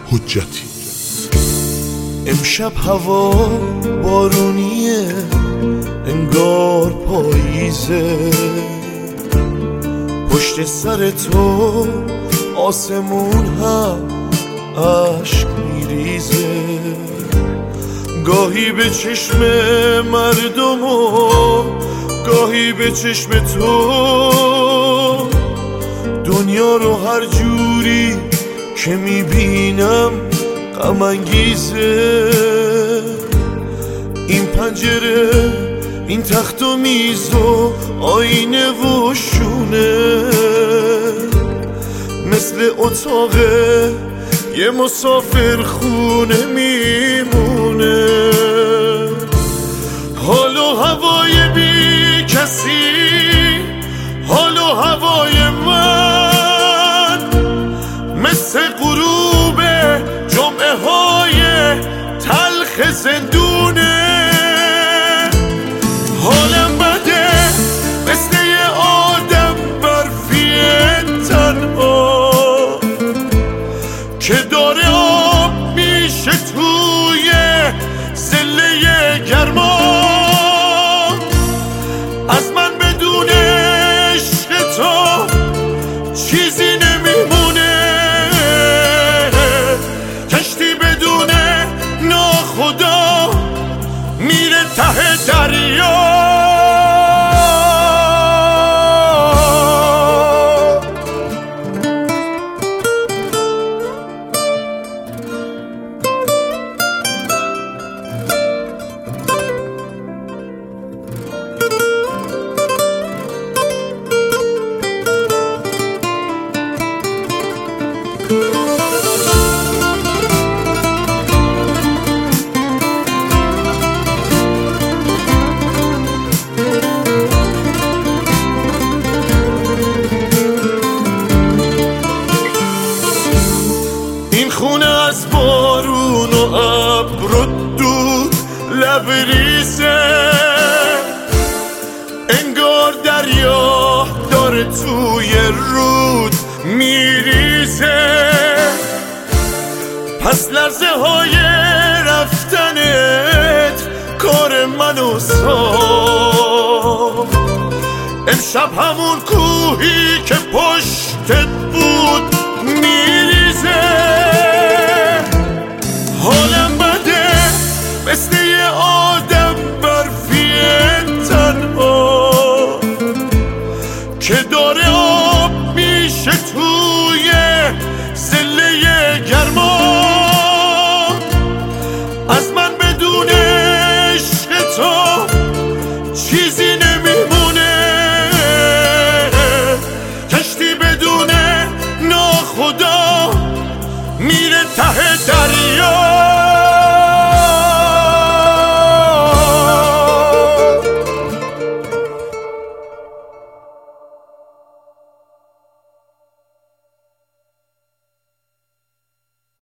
حجتی. امشب هوا بارونیه، انگار پاییزه، پشت سر تو آسمون هم عشق میریزه. گاهی به چشم مردم و گاهی به چشم تو، دنیا رو هر جوری که میبینم غم انگیزه. این پنجره، این تخت و میز و آینه و شونه، مثل اتاق یه مسافر خونه میمونه. حال و هوای بی کسی، حال و هوای من، مثل غروب جمعه های تلخ زندونه. حالم بده مثل یه آدم برفی تنها که داره آب میشه توی سله گرما. از من بدون عشق تو چیزی نمیمونه، کشتی بدون ناخدا میره ته دریا. این خونه از بارون و ابر و دود لبریزه، انگار دریا داره توی رود میریزه. پس لحظه های رفتنت کار منو ساخت. امشب همون کوهی که پشتت بود میریزه. حالم بده مثل یه آدم برفی تنها که داره آب میشه توی سله گرما. از من بدون عشق تو چیزی